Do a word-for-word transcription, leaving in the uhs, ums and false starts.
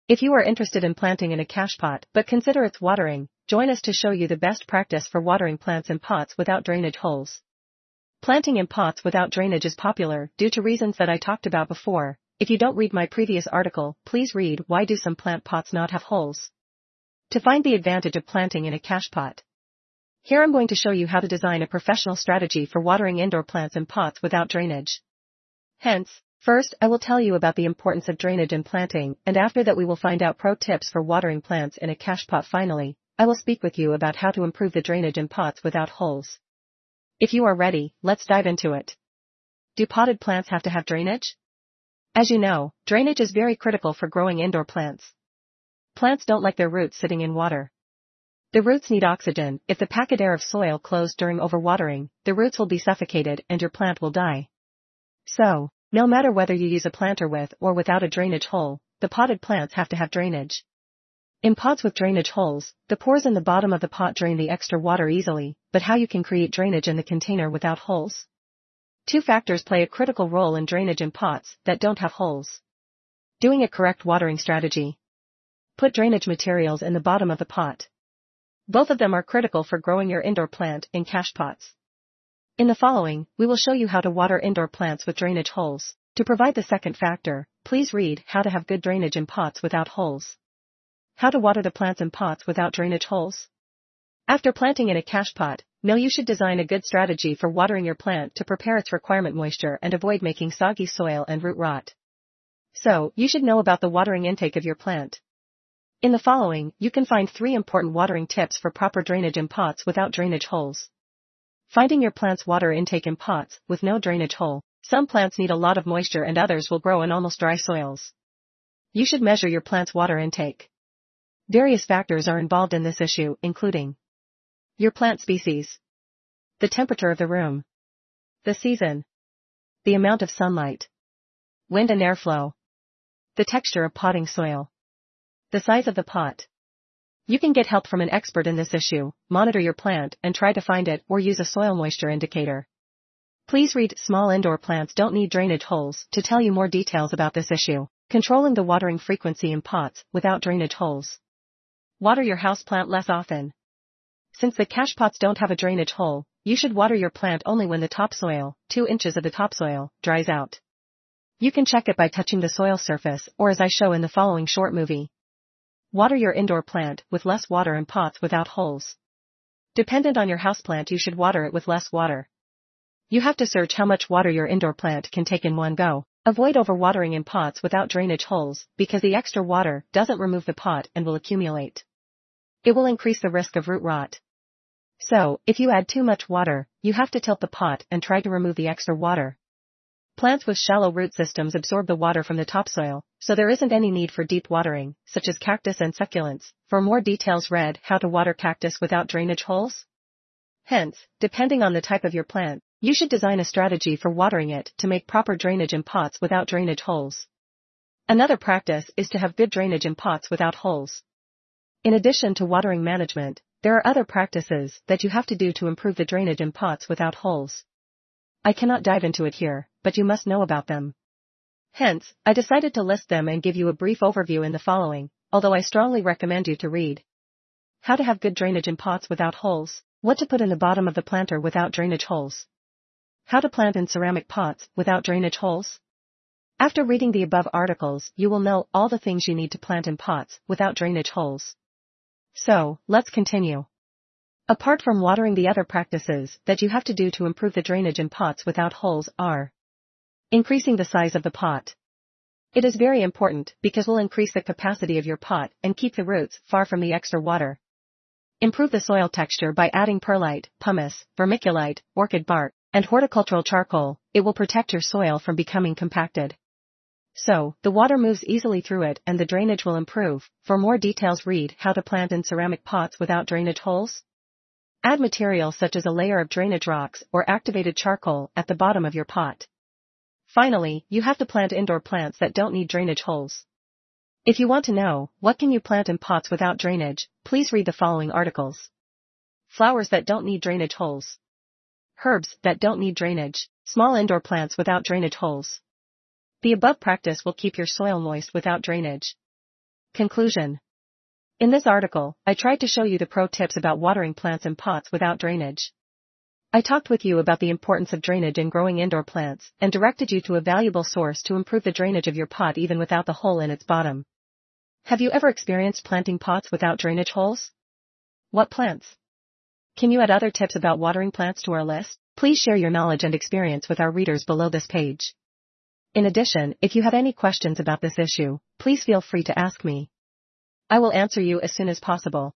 If you are interested in planting in a cache pot but consider its watering, join us to show you the best practice for watering plants in pots without drainage holes. Planting in pots without drainage is popular due to reasons that I talked about before. If you don't read my previous article, please read Why Do Some Plant Pots Not Have Holes? To find the advantage of planting in a cache pot. Here I'm going to show you how to design a professional strategy for watering indoor plants in pots without drainage. Hence, first I will tell you about the importance of drainage in planting, and after that we will find out pro tips for watering plants in a cache pot. Finally, I will speak with you about how to improve the drainage in pots without holes. If you are ready, let's dive into it. Do potted plants have to have drainage? As you know, drainage is very critical for growing indoor plants. Plants don't like their roots sitting in water. The roots need oxygen. If the packed air of soil closed during overwatering, the roots will be suffocated and your plant will die. So, no matter whether you use a planter with or without a drainage hole, the potted plants have to have drainage. In pots with drainage holes, the pores in the bottom of the pot drain the extra water easily, but how you can create drainage in the container without holes? Two factors play a critical role in drainage in pots that don't have holes. Doing a correct watering strategy. Put drainage materials in the bottom of the pot. Both of them are critical for growing your indoor plant in cache pots. In the following, we will show you how to water indoor plants with drainage holes. To provide the second factor, please read How to Have Good Drainage in Pots Without Holes. How to water the plants in pots without drainage holes. After planting in a cache pot, know you should design a good strategy for watering your plant to prepare its requirement moisture and avoid making soggy soil and root rot. So, you should know about the watering intake of your plant. In the following, you can find three important watering tips for proper drainage in pots without drainage holes. Finding your plant's water intake in pots with no drainage hole. Some plants need a lot of moisture and others will grow in almost dry soils. You should measure your plant's water intake. Various factors are involved in this issue, including your plant species, the temperature of the room, the season, the amount of sunlight, wind and airflow, the texture of potting soil, the size of the pot. You can get help from an expert in this issue, monitor your plant and try to find it or use a soil moisture indicator. Please read Small Indoor Plants Don't Need Drainage Holes to tell you more details about this issue. Controlling the watering frequency in pots without drainage holes. Water your houseplant less often. Since the cache pots don't have a drainage hole, you should water your plant only when the topsoil, two inches of the topsoil, dries out. You can check it by touching the soil surface or as I show in the following short movie. Water your indoor plant with less water in pots without holes. Dependent on your houseplant, you should water it with less water. You have to search how much water your indoor plant can take in one go. Avoid overwatering in pots without drainage holes because the extra water doesn't remove the pot and will accumulate. It will increase the risk of root rot. So, if you add too much water, you have to tilt the pot and try to remove the extra water. Plants with shallow root systems absorb the water from the topsoil, so there isn't any need for deep watering, such as cactus and succulents. For more details, read How to Water Cactus Without Drainage Holes. Hence, depending on the type of your plant, you should design a strategy for watering it to make proper drainage in pots without drainage holes. Another practice is to have good drainage in pots without holes. In addition to watering management, there are other practices that you have to do to improve the drainage in pots without holes. I cannot dive into it here, but you must know about them. Hence, I decided to list them and give you a brief overview in the following, although I strongly recommend you to read How to Have Good Drainage in Pots Without Holes, What to Put in the Bottom of the Planter Without Drainage Holes, How to Plant in Ceramic Pots Without Drainage Holes. After reading the above articles, you will know all the things you need to plant in pots without drainage holes. So, let's continue. Apart from watering, the other practices that you have to do to improve the drainage in pots without holes are increasing the size of the pot. It is very important because it will increase the capacity of your pot and keep the roots far from the extra water. Improve the soil texture by adding perlite, pumice, vermiculite, orchid bark, and horticultural charcoal. It will protect your soil from becoming compacted. So, the water moves easily through it and the drainage will improve. For more details, read How to Plant in Ceramic Pots Without Drainage Holes. Add materials such as a layer of drainage rocks or activated charcoal at the bottom of your pot. Finally, you have to plant indoor plants that don't need drainage holes. If you want to know, what can you plant in pots without drainage, please read the following articles. Flowers that don't need drainage holes. Herbs that don't need drainage. Small indoor plants without drainage holes. The above practice will keep your soil moist without drainage. Conclusion. In this article, I tried to show you the pro tips about watering plants in pots without drainage. I talked with you about the importance of drainage in growing indoor plants, and directed you to a valuable source to improve the drainage of your pot even without the hole in its bottom. Have you ever experienced planting pots without drainage holes? What plants? Can you add other tips about watering plants to our list? Please share your knowledge and experience with our readers below this page. In addition, if you have any questions about this issue, please feel free to ask me. I will answer you as soon as possible.